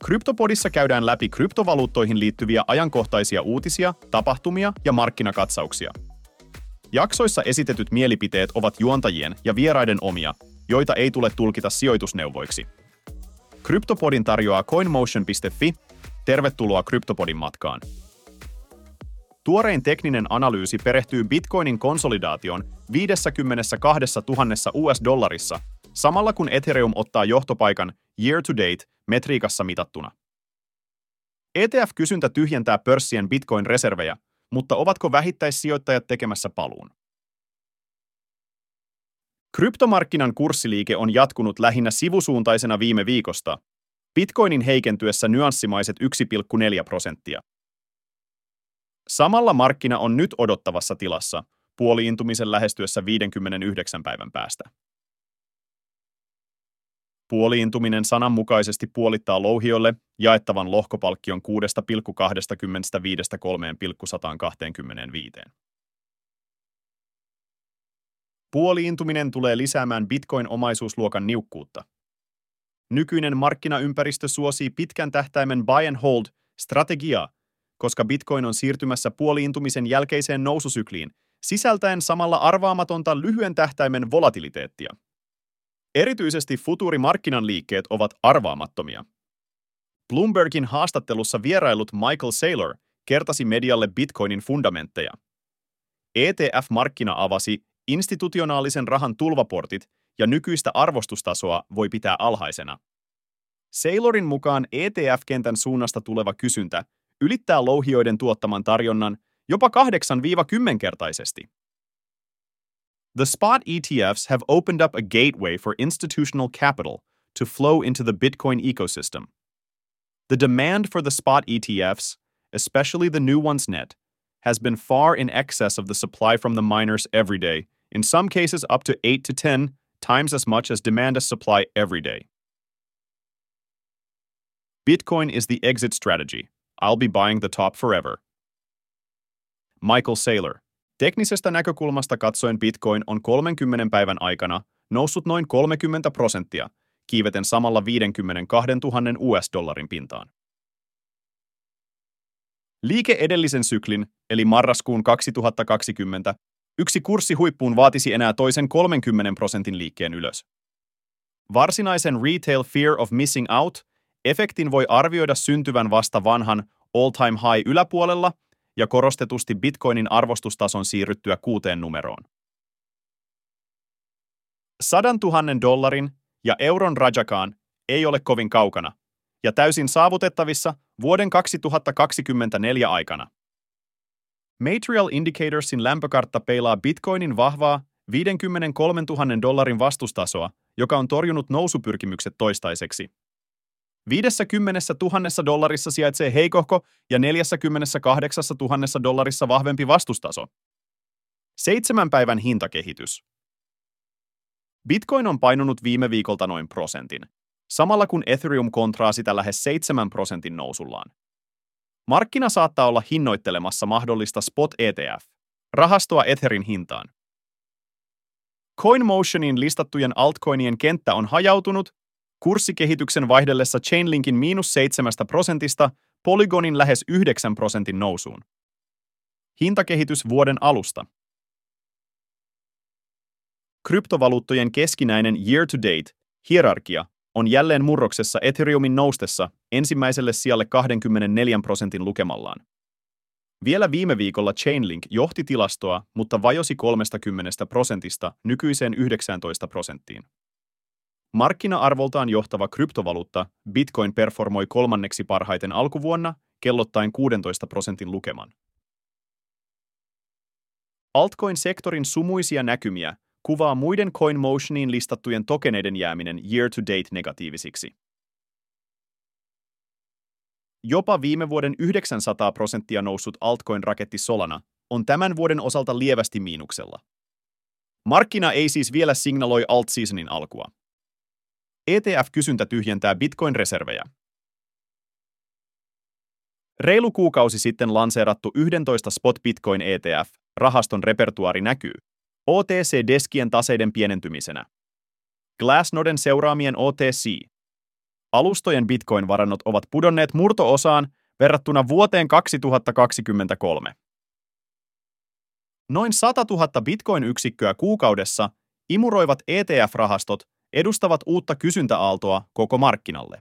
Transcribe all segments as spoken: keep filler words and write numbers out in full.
Kryptopodissa käydään läpi kryptovaluuttoihin liittyviä ajankohtaisia uutisia, tapahtumia ja markkinakatsauksia. Jaksoissa esitetyt mielipiteet ovat juontajien ja vieraiden omia, joita ei tule tulkita sijoitusneuvoiksi. Kryptopodin tarjoaa coinmotion piste fi. Tervetuloa Kryptopodin matkaan. Tuorein tekninen analyysi perehtyy Bitcoinin konsolidaation viisikymmentäkaksituhatta U S-dollarissa, samalla kun Ethereum ottaa johtopaikan year to date metriikassa mitattuna. E T F-kysyntä tyhjentää pörssien Bitcoin-reservejä, mutta ovatko vähittäissijoittajat tekemässä paluun? Kryptomarkkinan kurssiliike on jatkunut lähinnä sivusuuntaisena viime viikosta, Bitcoinin heikentyessä nyanssimaiset yksi pilkku neljä prosenttia. Samalla markkina on nyt odottavassa tilassa, puoliintumisen lähestyessä viidenkymmenenyhdeksän päivän päästä. Puoliintuminen sananmukaisesti puolittaa louhijoille jaettavan lohkopalkkion kuusi pilkku kaksikymmentäviisi kolme pilkku sata kaksikymmentäviisi. Puoliintuminen tulee lisäämään Bitcoin-omaisuusluokan niukkuutta. Nykyinen markkinaympäristö suosii pitkän tähtäimen buy and hold-strategiaa, koska Bitcoin on siirtymässä puoliintumisen jälkeiseen noususykliin, sisältäen samalla arvaamatonta lyhyen tähtäimen volatiliteettia. Erityisesti futuurimarkkinan liikkeet ovat arvaamattomia. Bloombergin haastattelussa vierailut Michael Saylor kertasi medialle Bitcoinin fundamentteja. E T F-markkina avasi institutionaalisen rahan tulvaportit ja nykyistä arvostustasoa voi pitää alhaisena. Saylorin mukaan E T F-kentän suunnasta tuleva kysyntä ylittää louhijoiden tuottaman tarjonnan jopa kahdeksan-kymmenkertaisesti. The spot E T Fs have opened up a gateway for institutional capital to flow into the Bitcoin ecosystem. The demand for the spot E T Fs, especially the new ones net, has been far in excess of the supply from the miners every day, in some cases up to eight to ten times as much as demand as supply every day. Bitcoin is the exit strategy. I'll be buying the top forever. Michael Saylor. Teknisestä näkökulmasta katsoen Bitcoin on kolmenkymmenen päivän aikana noussut noin kolmekymmentä prosenttia, kiiveten samalla viisikymmentäkaksituhatta U S-dollarin pintaan. Liike edellisen syklin, eli marraskuun kaksituhattakaksikymmentä, yksi kurssihuippuun vaatisi enää toisen kolmenkymmenen prosentin liikkeen ylös. Varsinaisen retail fear of missing out -efektin voi arvioida syntyvän vasta vanhan all-time high yläpuolella ja korostetusti Bitcoinin arvostustason siirryttyä kuuteen numeroon. Sadantuhannen dollarin ja euron rajakaan ei ole kovin kaukana ja täysin saavutettavissa vuoden kaksituhattakaksikymmentäneljä aikana. Material Indicatorsin lämpökartta peilaa Bitcoinin vahvaa viisikymmentäkolmetuhatta dollarin vastustasoa, joka on torjunut nousupyrkimykset toistaiseksi. viisikymmentätuhatta dollarissa sijaitsee heikohko ja neljäkymmentäkahdeksantuhatta dollarissa vahvempi vastustaso. Seitsemän päivän hintakehitys. Bitcoin on painunut viime viikolta noin prosentin, samalla kun Ethereum kontraa sitä lähes seitsemän prosentin nousullaan. Markkina saattaa olla hinnoittelemassa mahdollista spot E T F-rahastoa Etherin hintaan. CoinMotionin listattujen altcoinien kenttä on hajautunut, kurssikehityksen vaihdellessa Chainlinkin miinus seitsemästä prosentista Polygonin lähes yhdeksän prosentin nousuun. Hintakehitys vuoden alusta. Kryptovaluuttojen keskinäinen year-to-date-hierarkia on jälleen murroksessa Ethereumin noustessa ensimmäiselle sijalle kaksikymmentäneljä prosentin lukemallaan. Vielä viime viikolla Chainlink johti tilastoa, mutta vajosi kolmekymmentä prosentista nykyiseen yhdeksäntoista prosenttiin. Markkina-arvoltaan johtava kryptovaluutta Bitcoin performoi kolmanneksi parhaiten alkuvuonna, kellottaen kuudentoista prosentin lukeman. Altcoin-sektorin sumuisia näkymiä kuvaa muiden CoinMotioniin listattujen tokeneiden jääminen year-to-date negatiivisiksi. Jopa viime vuoden yhdeksänsataa prosenttia noussut altcoin-raketti Solana on tämän vuoden osalta lievästi miinuksella. Markkina ei siis vielä signaloi alt-seasonin alkua. E T F-kysyntä tyhjentää Bitcoin-reservejä. Reilu kuukausi sitten lanseerattu yksitoista Spot Bitcoin E T F-rahaston repertuaari näkyy O T C-deskien taseiden pienentymisenä. Glassnoden seuraamien O T C Alustojen Bitcoin-varannot ovat pudonneet murto-osaan verrattuna vuoteen kaksituhattakaksikymmentäkolme. Noin sata tuhatta Bitcoin-yksikköä kuukaudessa imuroivat E T F-rahastot edustavat uutta kysyntäaaltoa koko markkinalle.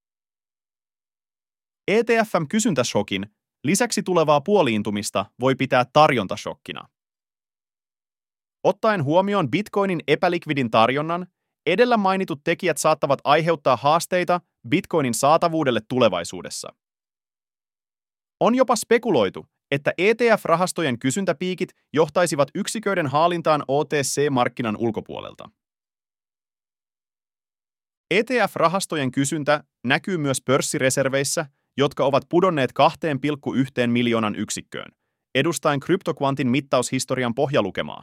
E T F:n kysyntäshokin lisäksi tulevaa puoliintumista voi pitää tarjontashokkina. Ottaen huomioon Bitcoinin epälikvidin tarjonnan, edellä mainitut tekijät saattavat aiheuttaa haasteita Bitcoinin saatavuudelle tulevaisuudessa. On jopa spekuloitu, että E T F-rahastojen kysyntäpiikit johtaisivat yksiköiden haalintaan O T C-markkinan ulkopuolelta. E T F-rahastojen kysyntä näkyy myös pörssireserveissä, jotka ovat pudonneet kaksi pilkku yksi miljoonan yksikköön, edustaen CryptoQuantin mittaushistorian pohjalukemaa.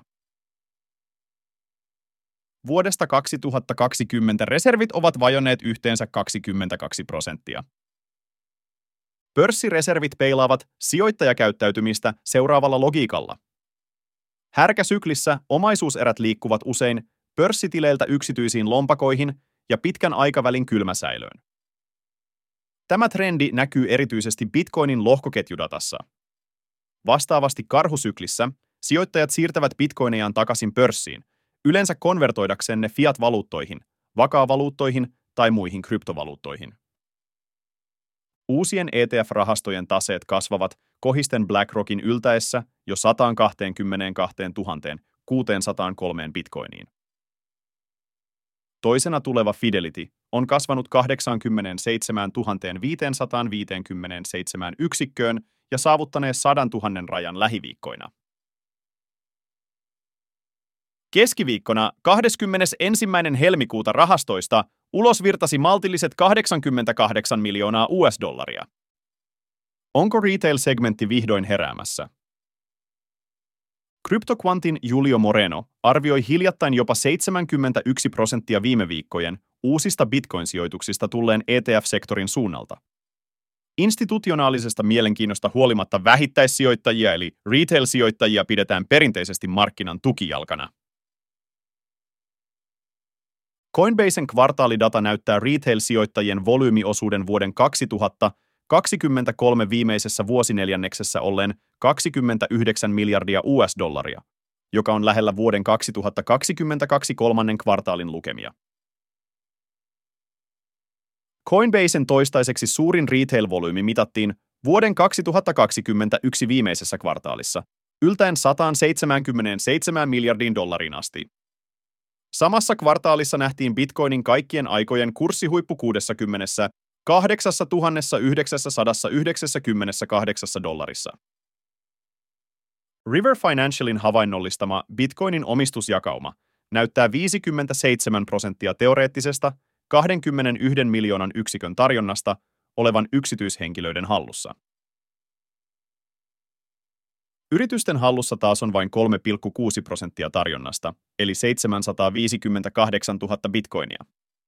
Vuodesta kaksituhattakaksikymmentä reservit ovat vajonneet yhteensä kaksikymmentäkaksi prosenttia. Pörssireservit peilaavat sijoittajakäyttäytymistä seuraavalla logiikalla. Härkäsyklissä omaisuuserät liikkuvat usein pörssitileiltä yksityisiin lompakoihin ja pitkän aikavälin kylmäsäilöön. Tämä trendi näkyy erityisesti Bitcoinin lohkoketjudatassa. Vastaavasti karhusyklissä sijoittajat siirtävät bitcoinejaan takaisin pörssiin, yleensä konvertoidakseen ne fiat-valuuttoihin, vakaavaluuttoihin tai muihin kryptovaluuttoihin. Uusien E T F-rahastojen taseet kasvavat kohisten BlackRockin yltäessä jo sata kaksikymmentäkaksituhatta kuusisataakolme bitcoiniin. Toisena tuleva Fidelity on kasvanut kahdeksankymmentäseitsemäntuhatta viisisataaviisikymmentäseitsemän yksikköön ja saavuttaneen sadantuhannen rajan lähiviikkoina. Keskiviikkona kahdeskymmenesensimmäinen helmikuuta rahastoista ulosvirtasi maltilliset kahdeksankymmentäkahdeksan miljoonaa U S-dollaria. Onko retail-segmentti vihdoin heräämässä? CryptoQuantin Julio Moreno arvioi hiljattain jopa seitsemänkymmentäyksi prosenttia viime viikkojen uusista Bitcoin-sijoituksista tulleen E T F-sektorin suunnalta. Institutionaalisesta mielenkiinnosta huolimatta vähittäissijoittajia eli retail-sijoittajia pidetään perinteisesti markkinan tukijalkana. Coinbasen kvartaalidata näyttää retail-sijoittajien volyymiosuuden vuoden kaksituhattakaksikymmentäkolme viimeisessä vuosineljänneksessä olleen kaksikymmentäyhdeksän miljardia U S-dollaria, joka on lähellä vuoden kaksituhattakaksikymmentäkaksi kolmannen kvartaalin lukemia. Coinbasen toistaiseksi suurin retail-volyymi mitattiin vuoden kaksituhattakaksikymmentäyksi viimeisessä kvartaalissa, yltäen sata seitsemänkymmentäseitsemän miljardiin dollariin asti. Samassa kvartaalissa nähtiin Bitcoinin kaikkien aikojen kurssihuippu kuusikymmentäkahdeksantuhatta yhdeksänsataayhdeksänkymmentäkahdeksan dollarissa. River Financialin havainnollistama Bitcoinin omistusjakauma näyttää viisikymmentäseitsemän prosenttia teoreettisesta kaksikymmentäyksi miljoonan yksikön tarjonnasta olevan yksityishenkilöiden hallussa. Yritysten hallussa taas on vain kolme pilkku kuusi prosenttia tarjonnasta, eli seitsemänsataaviisikymmentäkahdeksantuhatta bitcoinia.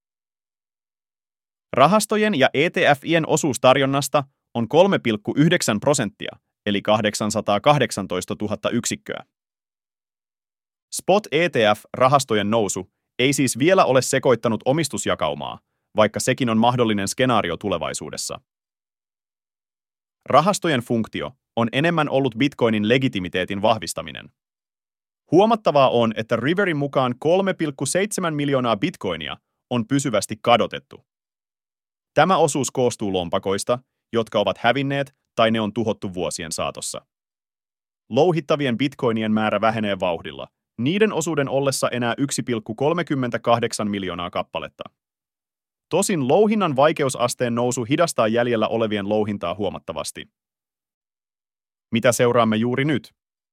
Rahastojen ja E T F:ien osuus tarjonnasta on kolme pilkku yhdeksän prosenttia, eli kahdeksansataakahdeksantoistatuhatta yksikköä. Spot E T F-rahastojen nousu ei siis vielä ole sekoittanut omistusjakaumaa, vaikka sekin on mahdollinen skenaario tulevaisuudessa. Rahastojen funktio on enemmän ollut Bitcoinin legitimiteetin vahvistaminen. Huomattavaa on, että Riverin mukaan kolme pilkku seitsemän miljoonaa bitcoinia on pysyvästi kadotettu. Tämä osuus koostuu lompakoista, jotka ovat hävinneet tai ne on tuhottu vuosien saatossa. Louhittavien bitcoinien määrä vähenee vauhdilla, niiden osuuden ollessa enää yksi pilkku kolmekymmentäkahdeksan miljoonaa kappaletta. Tosin louhinnan vaikeusasteen nousu hidastaa jäljellä olevien louhintaa huomattavasti. Mitä seuraamme juuri nyt?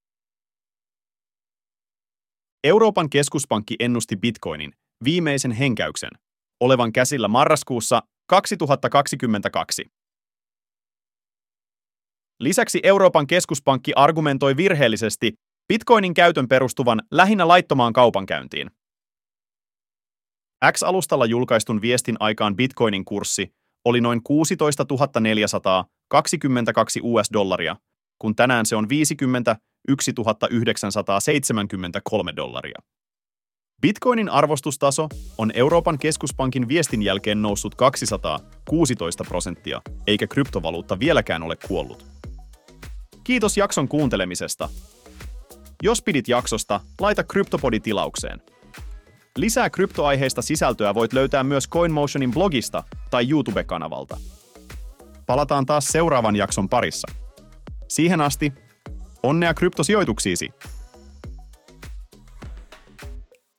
Euroopan keskuspankki ennusti Bitcoinin viimeisen henkäyksen olevan käsillä marraskuussa kaksituhattakaksikymmentäkaksi. Lisäksi Euroopan keskuspankki argumentoi virheellisesti Bitcoinin käytön perustuvan lähinnä laittomaan kaupankäyntiin. X-alustalla julkaistun viestin aikaan Bitcoinin kurssi oli noin kuusitoistatuhatta neljäsataakaksikymmentäkaksi U S-dollaria, kun tänään se on viisikymmentäyksituhatta yhdeksänsataaseitsemänkymmentäkolme dollaria. Bitcoinin arvostustaso on Euroopan keskuspankin viestin jälkeen noussut kaksisataakuusitoista prosenttia, eikä kryptovaluutta vieläkään ole kuollut. Kiitos jakson kuuntelemisesta. Jos pidit jaksosta, laita CryptoPodi tilaukseen. Lisää kryptoaiheista sisältöä voit löytää myös CoinMotionin blogista tai YouTube-kanavalta. Palataan taas seuraavan jakson parissa. Siihen asti, onnea kryptosijoituksiisi!